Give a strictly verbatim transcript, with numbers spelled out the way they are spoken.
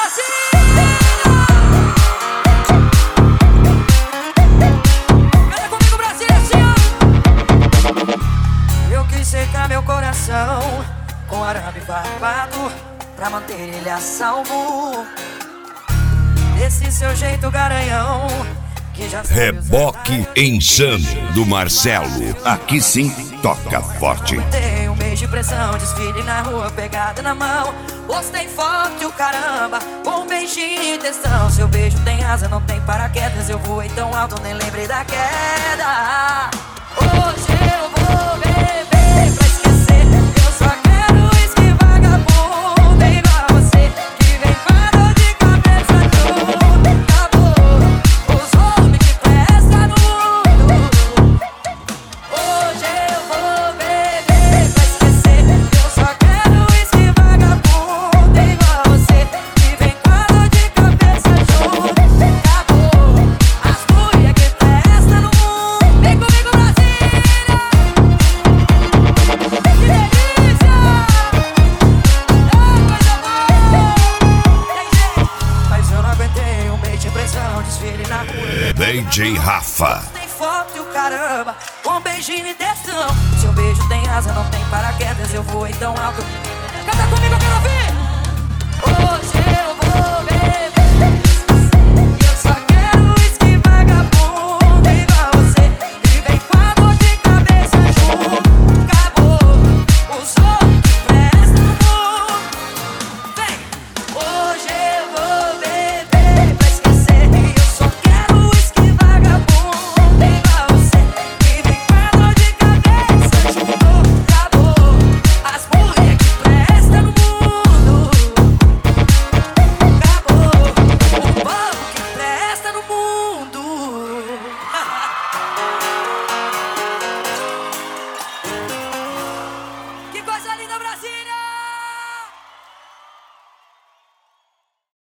Canta comigo, Brasília, assim, ó. Eu quis secar meu coração com arame farpado pra manter ele a salvo. Desse seu jeito garanhão que já sabe. Reboque Insano do Marcelo. Aqui sim toca forte. Dei um beijo de pressão, desfile na rua, pegada na mão. Postei foto e o caramba, com um beijinho de testão. Seu beijo tem asa, não tem paraquedas. Eu voei tão alto, nem lembrei da queda. Hoje eu vou beber pra esquecer. Eu só quero uísque vagabundo igual você, que vem com a dor de cabeça tudo acabou. Os homens que prestam no mundo. Hoje eu vou beber pra esquecer. Eu só quero uísque vagabundo igual você, que vem com a dor de cabeça junto acabou. As mulheres que prestam no mundo. Vem comigo, Brasília. Que delícia! É coisa boa. Tem gente, mas eu não aguentei um beijo de pressão, desfile na rua. D J Rafa. Tem foto e o caramba, com um beijinho e testão. Seu beijo tem asa, não tem paraquedas. Eu voei tão alto. Canta comigo, eu quero ouvir.